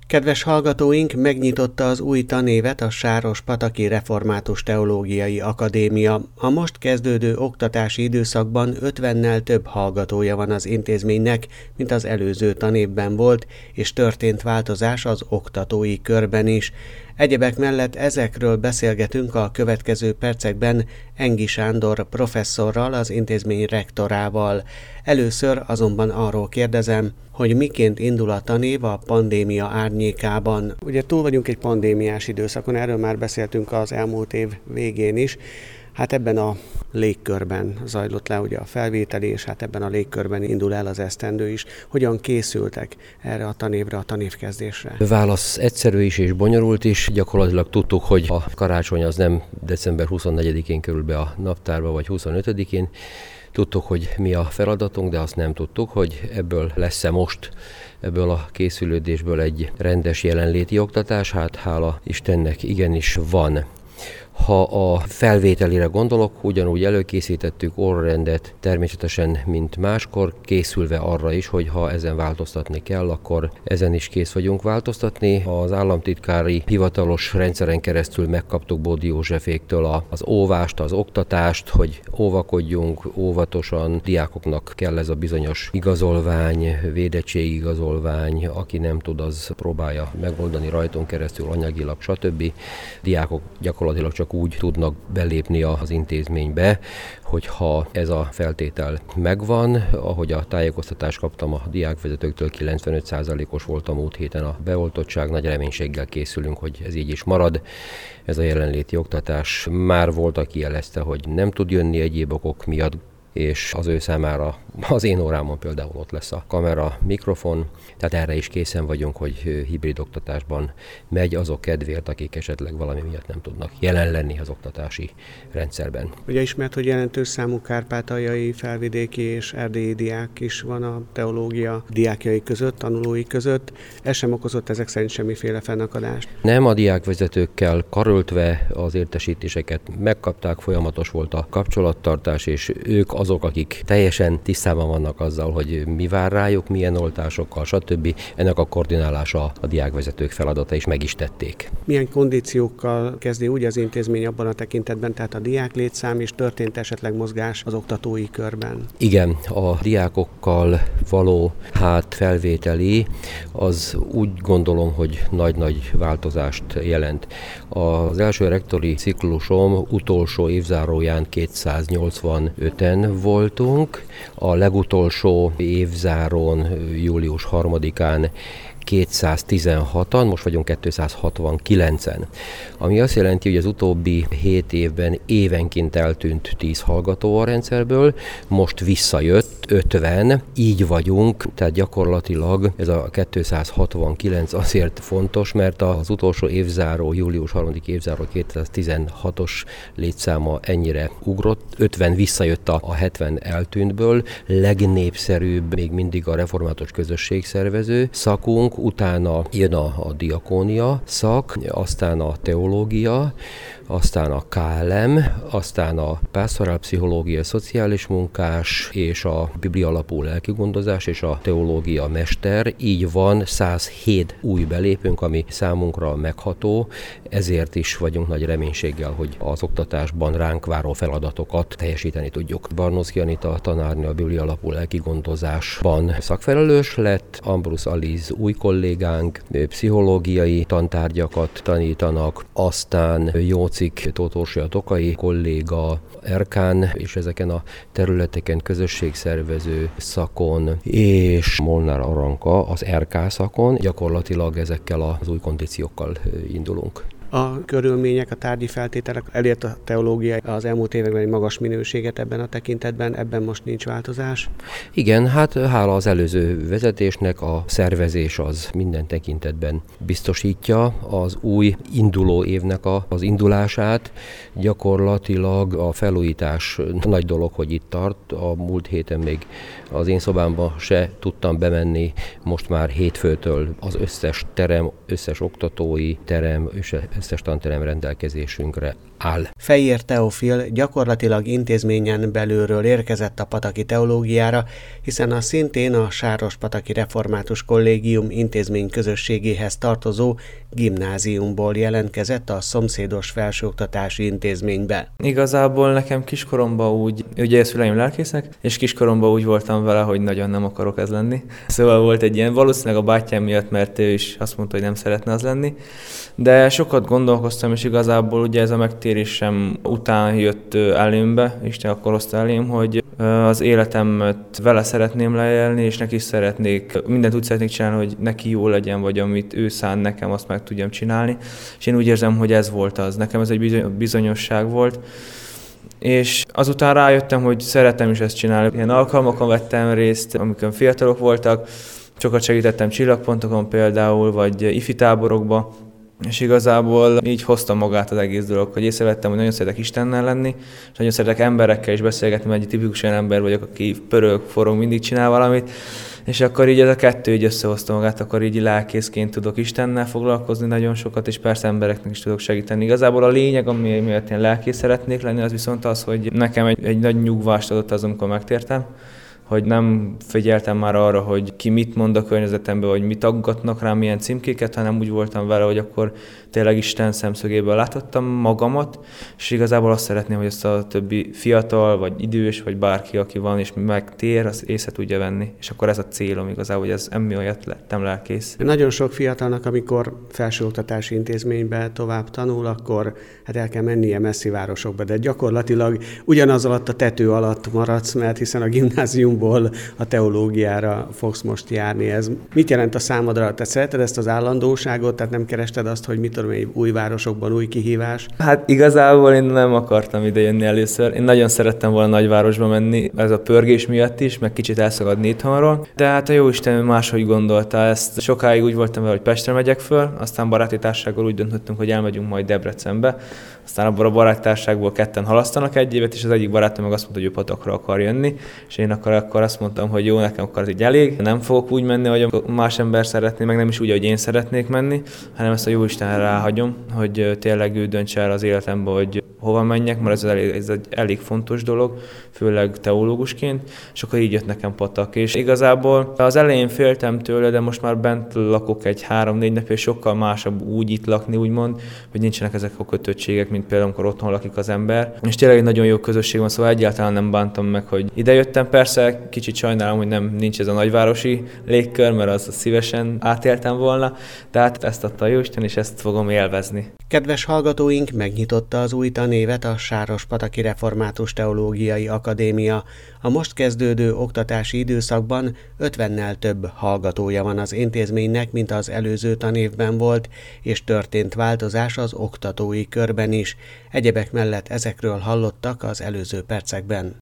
Kedves hallgatóink, megnyitotta az új tanévet a Sárospataki Református Teológiai Akadémia. A most kezdődő oktatási időszakban 50-nel több hallgatója van az intézménynek, mint az előző tanévben volt, és történt változás az oktatói körben is. Egyebek mellett ezekről beszélgetünk a következő percekben Engi Sándor professzorral, az intézmény rektorával. Először azonban arról kérdezem, hogy miként indul a tanév a pandémia árnyékában. Ugye túl vagyunk egy pandémiás időszakon, erről már beszéltünk az elmúlt év végén is. Hát ebben a légkörben zajlott le ugye a felvételi, és hát ebben a légkörben indul el az esztendő is. Hogyan készültek erre a tanévre, a tanévkezdésre? Válasz egyszerű is és bonyolult is. Gyakorlatilag tudtuk, hogy a karácsony az nem december 24-én kerül be a naptárba, vagy 25-én. Tudtuk, hogy mi a feladatunk, de azt nem tudtuk, hogy ebből lesz-e most, ebből a készülődésből egy rendes jelenléti oktatás. Hát hála Istennek igenis van. Ha a felvételire gondolok, ugyanúgy előkészítettük órarendet, természetesen, mint máskor, készülve arra is, hogy ha ezen változtatni kell, akkor ezen is kész vagyunk változtatni. Az államtitkári hivatalos rendszeren keresztül megkaptuk Bódi Józseféktől az óvást, az oktatást, hogy óvakodjunk óvatosan. Diákoknak kell ez a bizonyos igazolvány, védettségigazolvány, aki nem tud, az próbálja megoldani rajtunk keresztül anyagilag, stb. Diákok gyakorlatilag csak úgy tudnak belépni az intézménybe, hogyha ez a feltétel megvan. Ahogy a tájékoztatást kaptam a diákvezetőktől, 95%-os volt a múlt héten a beoltottság, nagy reménységgel készülünk, hogy ez így is marad. Ez a jelenléti oktatás. Már volt, aki jelezte, hogy nem tud jönni egyéb okok miatt, és az ő számára, az én órámon például ott lesz a kamera, mikrofon, tehát erre is készen vagyunk, hogy hibrid oktatásban megy azok kedvéért, akik esetleg valami miatt nem tudnak jelen lenni az oktatási rendszerben. Ugye ismert, hogy jelentős számú kárpátaljai, felvidéki és erdélyi diák is van a teológia diákjai között, tanulói között. Ez sem okozott ezek szerint semmiféle fennakadást? Nem, a diákvezetőkkel karöltve az értesítéseket megkapták, folyamatos volt a kapcsolattartás, és ők azok, akik teljesen tisztában vannak azzal, hogy mi vár rájuk, milyen oltásokkal, stb. Ennek a koordinálása a diákvezetők feladata, és meg is tették. Milyen kondíciókkal kezdi úgy az intézmény abban a tekintetben, tehát a diák létszám, és történt esetleg mozgás az oktatói körben? Igen, a diákokkal való felvételi, az úgy gondolom, hogy nagy-nagy változást jelent. Az első rektori ciklusom utolsó évzáróján 285-en voltunk, a legutolsó évzárón július 3-án 216-an, most vagyunk 269-en. Ami azt jelenti, hogy az utóbbi 7 évben évenként eltűnt 10 hallgató a rendszerből, most visszajött 50, így vagyunk, tehát gyakorlatilag ez a 269 azért fontos, mert az utolsó évzáró, július 3. évzáró 216-os létszáma ennyire ugrott, 50 visszajött a 70 eltűntből, legnépszerűbb még mindig a református közösségszervező szakunk, utána jön a diakónia szak, aztán a teológia, aztán a KLM, aztán a pásztorálpszichológia, szociális munkás, és a biblia alapú lelkigondozás, és a teológia mester. Így van 107 új belépőnk, ami számunkra megható, ezért is vagyunk nagy reménységgel, hogy az oktatásban ránk váró feladatokat teljesíteni tudjuk. Barnoszki Anita tanárnő a biblia alapú lelkigondozásban szakfelelős lett, Ambrus Aliz új kollégánk, pszichológiai tantárgyakat tanítanak, aztán Jócik Tóth Orsolya Tokai kolléga Erkán, és ezeken a területeken közösségszervező szakon, és Molnár Aranka az RK szakon. Gyakorlatilag ezekkel az új kondíciókkal indulunk. A körülmények, a tárgyi feltételek elért a teológia az elmúlt években egy magas minőséget ebben a tekintetben, ebben most nincs változás? Igen, hát hála az előző vezetésnek a szervezés az minden tekintetben biztosítja az új induló évnek az indulását. Gyakorlatilag a felújítás nagy dolog, hogy itt tart. A múlt héten még az én szobámba se tudtam bemenni, most már hétfőtől az összes terem, összes oktatói terem, összes tanterem rendelkezésünkre áll. Fejér Teofil gyakorlatilag intézményen belülről érkezett a Pataki Teológiára, hiszen a szintén a Sárospataki Református Kollégium intézmény közösségéhez tartozó gimnáziumból jelentkezett a szomszédos felsőoktatási intézménybe. Igazából nekem kiskoromban ugye szüleim lelkészek, és kiskoromban úgy voltam vele, hogy nagyon nem akarok ez lenni. Szóval volt egy ilyen, valószínűleg a bátyám miatt, mert ő is azt mondta, hogy nem szeretne az lenni. De sokat gondolkoztam, és igazából ugye ez a megtérésem után jött elémbe, Isten akkor hozta elém, hogy az életemet vele szeretném leélni, és neki szeretnék, mindent úgy szeretnék csinálni, hogy neki jó legyen, vagy amit ő szán nekem, azt meg tudjam csinálni. És én úgy érzem, hogy ez volt az. Nekem ez egy bizonyosság volt. És azután rájöttem, hogy szeretem is ezt csinálni. Ilyen alkalmakon vettem részt, amikor fiatalok voltak, sokat segítettem csillagpontokon például, vagy ifi táborokba, és igazából így hoztam magát az egész dolog, hogy észrevettem, hogy nagyon szeretek Istennel lenni, és nagyon szeretek emberekkel is beszélgetni, mert egy tipikus olyan ember vagyok, aki pörög, forog, mindig csinál valamit, és akkor így ez a kettő így összehozta magát, akkor így lelkészként tudok Istennel foglalkozni nagyon sokat, és persze embereknek is tudok segíteni. Igazából a lényeg, ami miatt én lelkész szeretnék lenni, az viszont az, hogy nekem egy nagy nyugvást adott az, amikor megtértem, hogy nem figyeltem már arra, hogy ki mit mond a környezetemben, vagy mit aggatnak rám, milyen címkéket, hanem úgy voltam vele, hogy akkor tényleg Isten szemszögéből láthattam magamat, és igazából azt szeretném, hogy ezt a többi fiatal, vagy idős, vagy bárki, aki van, és megtér, az észre tudja venni. És akkor ez a célom igazából, hogy ez emiatt lettem lelkész. Nagyon sok fiatalnak, amikor felsőoktatási intézménybe tovább tanul, akkor el kell mennie messzi városokba, de gyakorlatilag ugyanaz alatt a tető alatt maradsz, mert hiszen a gimnáziumból a teológiára fogsz most járni. Ez mit jelent a számodra? Te szereted ezt az állandóságot, tehát nem kerested azt, hogy mit tudom, új városokban új kihívás? Hát igazából én nem akartam ide jönni először. Én nagyon szerettem volna nagyvárosba menni, ez a pörgés miatt is, meg kicsit elszagadni itthonról. De hát a Jóisten máshogy gondolta ezt. Sokáig úgy voltam vele, hogy Pestre megyek föl, aztán baráti társasággal úgy döntöttünk, hogy elmegyünk majd Debrecenbe. Aztán abban a baráti társaságból ketten halasztanak egy évet, és az egyik barátom meg azt mondta, hogy ő Patakra akar jönni, és én akkor azt mondtam, hogy jó, nekem akkor ez így elég. Nem fogok úgy menni, hogy más ember szeretné, meg nem is úgy, hogy én szeretnék menni, hanem ezt a Jóisten ráhagyom, hogy tényleg ő döntse el az életembe, hogy hova menjek, mert ez egy elég fontos dolog, főleg teológusként, és akkor így jött nekem Patak. És igazából az elején féltem tőle, de most már bent lakok egy 3-4 napja, és sokkal másabb úgy itt lakni, úgymond, hogy nincsenek ezek a kötöttségek, mint például, amikor otthon lakik az ember. És tényleg egy nagyon jó közösség van, szóval egyáltalán nem bántam meg, hogy idejöttem. Persze kicsit sajnálom, hogy nincs ez a nagyvárosi légkör, mert az szívesen átéltem volna, de hát ezt adta a Jóisten, és ezt fogom élvezni. Kedves hallgatóink, megnyitotta az új tanévet a Sárospataki Református Teológiai Akadémia. A most kezdődő oktatási időszakban 50-nel több hallgatója van az intézménynek, mint az előző tanévben volt, és történt változás az oktatói körben is. Egyebek mellett ezekről hallottak az előző percekben.